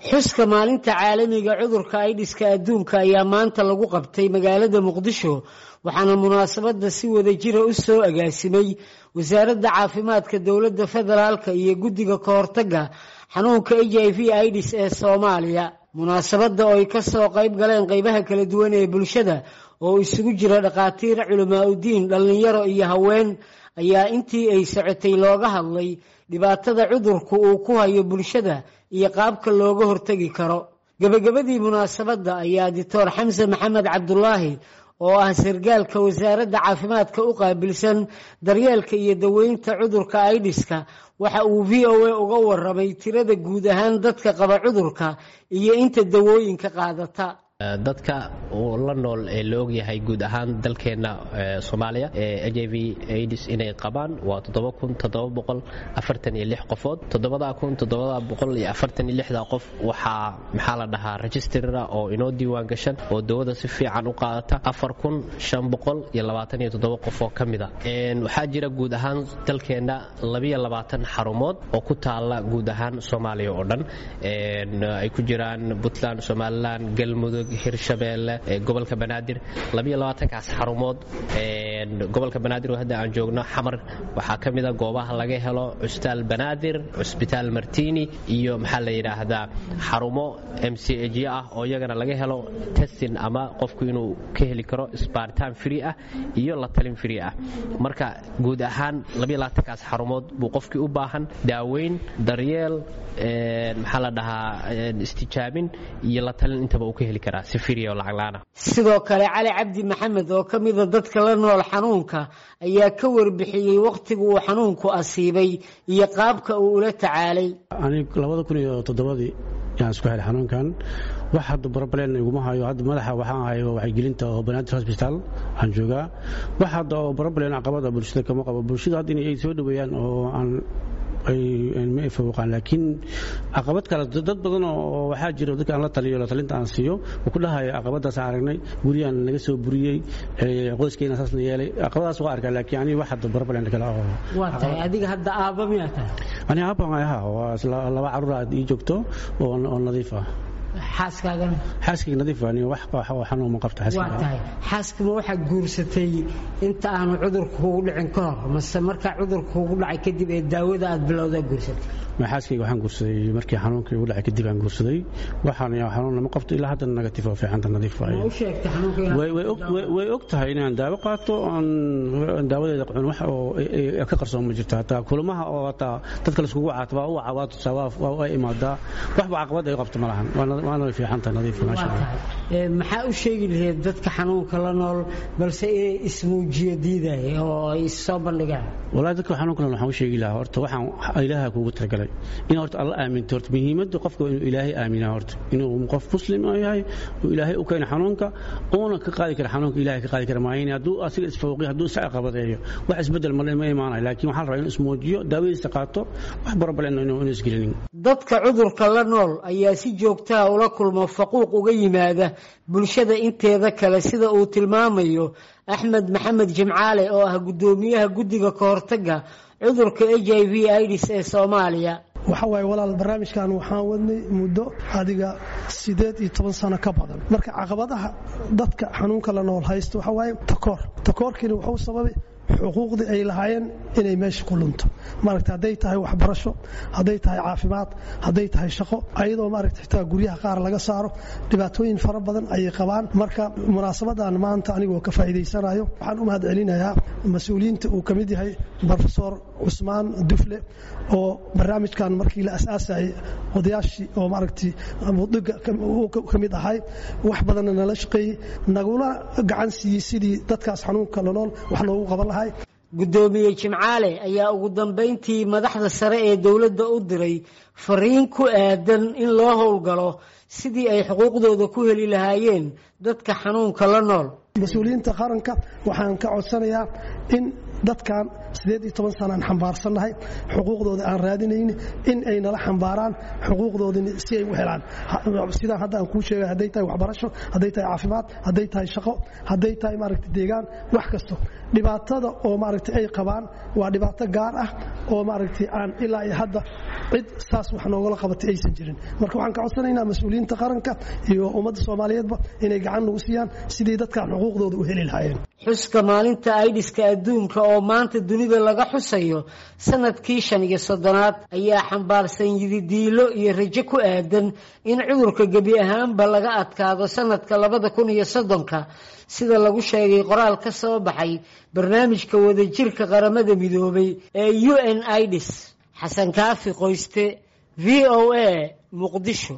xuska maalinta caalamiga cudurka aydiska adduunka ayaa maanta lagu qabtay magaalada Muqdisho waxaana munaasabada si wada jira u soo agaasimay wasaaradda caafimaadka dawladda federaalka iyo guddiga ka hortagga xanuunka HIV AIDS ee Soomaaliya. munaasabada oo ay ka soo qayb galeen qaybaha kala duwan ee bulshada oo isugu jira dhaqaatiir, culamaa u diin, dhalinyaro iyo haween ayaa intii ay socotay looga hadlay dhibaatada cudurku uu ku hayo bulshada iyo qaabka looga hortagi karo. gabagabadii munaasabada ayaa Dr. Xamse Maxamed Cabdullaahi oo ah sargaalka wasaaradda caafimaadka u qaabilsan daryeelka iyo daweynta cudurka aydiska waxa uu VOA uga warramay tirada guud ahaan dadka qaba cudurka iyo inta dawooyinka qaadata. dadka oo la nool ee la og yahay guud ahaan dalkeena Soomaaliya ee HIV AIDS inay qabaan waa 7746 qofood. 7746 qof waxa maxaa la dhahaa registrara oo inoo diiwaan gashan oo dawada si fiican u qaadata 4527 qof oo kamida. waxaa jira guud ahaan dalkeena 22 xarumood oo ku taala guud ahaan Soomaaliya oo dhan ay ku jiraan Puntland, Somaliland, Galmudug, Hirshabeelle, gobolka Banaadir. 22 kaas xarumood gobolka Banaadir oo hadda aan joogno Xamar waxaa kamida goobaha laga helo Cusbitaal Banaadir, Cusbitaal Martini iyo maxaa la yiraahdaa xarumo MCAG ah oo iyagana laga helo testing ama qofku inuu ka heli karo isbaaritaan free ah iyo la talin free ah. marka guud ahaan 22 kaas xarumood buu qofkii u baahan daaweyn, daryeel, maxaa la dhahaa istijaabin iyo la talin intaba uu ka heli karaa si free oo lacag la'aan ah. sidoo kale Cali Cabdi Maxamed oo kamid ah dadka la nool xanuunka ayaa ka warbixiyay waqtiga uu xanuunku asiibay iyo qaabka uu ula tacaalay. aniga 2007 yaan isku helay xanuunkan wax hadda problem iguma hayo. hadda madaxa waxaan hayo waxay gelinta oo Banaadir Hospital aan joogaa. wax hadda oo problem caqabada bulshada kama qabo. bulshada hadda inay soo dhaweeyaan oo aan ay ma fawqaan, laakiin caqabad kale dad badan oo waxaa jira dadka aan la taliyo la talinta aan siiyo oo ku dhahay caqabadaas aragnay guriyaan naga soo buriyay qoyskeena saasna yeelay. caqabadaas waa arkaa, laakiin ani wax hadda problem kale oo waa tahay adiga hadda aaba miyaa tahay? ani aaba ayaa waa laba caruur aad ii joogto oo nadiif ah. xaaskayga nadiif ah, wax xanuun ma qabto xaaskayga. waa tahay xaaskama waxaad guursatay inta aanu cudurku kugu dhicin ka hor mase marka cudurku kugu dhacay kadib ee daawada aad bilowday guursatay? ma xaaskayga waxaan guursaday markii xanuunka igu dhacay kadib aan guursaday. waxaan xanuun ma qabto ilaa hadda negative oo fiican nadiif ah. u sheegtay xanuunka way og tahay inaan daawo qaato aan daawadeeda qon wax oo ka qarsoon ma jirto. hataa kulamaha oo hataa dadka la isku caataba oo caawad sawaaf oo ay imaada waxba caqabad ay qabto ma lahan. waana fiicanta nadiif ma sha Allah. maxaa u sheegi lahayd dadka xanuunka la nool balse inay ismuujiyo diiday oo ay soo bandhigaan? walaal dadka xanuunka la nool waxaan u sheegi lahaa horta waxaan Ilaahay kuugu talagalay in horta Allah aaminto. horta muhiimadda qofka inuu Ilaahay aamino, horta inuu qof muslim yahay oo Ilaahay u keenay xanuunka oo ka qaadi kara xanuunka Ilaahay ka qaadi kara maayin. hadduu asiga isfawqiyo hadduu sax qabadeeyo wax isbedel ma imaanayo, laakiin waxaan rabaa inuu ismuujiyo daawadiisa qaato wax problem inuu isgelinin. dadka cudurka la nool ayaa si joogto ah ula kulma faquuq uga yimaada bulshada inteeda kale sida uu tilmaamayo Axmed Maxamed Jimcaale oo ah gudoomiyaha guddiga ka hortagga cudurka HIV AIDS ee Soomaaliya. waxa way walaal barnaamijkan waxaan wadnay muddo adiga 18 sano ka badan. marka caqabadaha dadka xanuunka la nool haysto waxa way takoorkina wuxuu sababay xuquuqdii ay lahaayeen inay meesha ku lunto. maaragtay haday tahay waxbarasho, haday tahay caafimaad, haday tahay shaqo, ayadoo maaragtay xitaa guryaha qaar laga saaro dhibaatooyin fara badan ay qabaan. marka munaasabadan maanta anigoo ka faa'iideysanayo waxaan u mahadcelinayaa mas'uuliyiinta uu kamid yahay Professor Usmaan Dufle oo barnaamijkan markii la asaasay odayaashii oo maaragtay mudiga kamid ahay wax badan nala shaqeeyay nagula gacan siiyay sidii dadkaas xanuunka la nool wax loogu qaban lahaa. gudoomiye Jimcaale ayaa ugu dambeyntii madaxda sare ee dawladda u diray fariin ku aadan in loo howlgalo sidii ay xuquuqdooda ku heli lahaayeen dadka xanuunka la nool. mas'uuliyiinta qaranka waxaan ka codsanayaa in dadkan 18 sano aan xambaarsannahay xuquuqdooda aan raadinayni in ay nala xambaaraan xuquuqdoodina si ay u helaan sidaan hadda aan kuu sheegay hadday tahay waxbarasho hadday tahay caafimaad hadday tahay shaqo hadday tahay maaragtay deegaan wax kasto dhibaatada oo maaragtay ay qabaan waa dhibaato gaar ah oo maaragtay aan ilaa iyo hadda cid saas wax noogala qabatay aysan jirin marka waxaan ka codsanaynaa mas'uuliyiinta qaranka iyo ummadda Soomaaliyeedba inay gacan nagu siiyaan sidii dadkan xuquuqdooda u heli lahaayeen xuska maalinta aydiska adduunka oo maanta dunida laga xusayo sanadkii 35aad ayaa xambaarsan yididiilo iyo rajo ku aadan in cudurka gebi ahaanba laga adkaado sanadka 2030 sida lagu sheegay qoraal ka soo baxay barnaamijka wadajirka qaramada midoobay ee UNAIDS. Xasan Kaafi Qoyste, VOA, Muqdisho.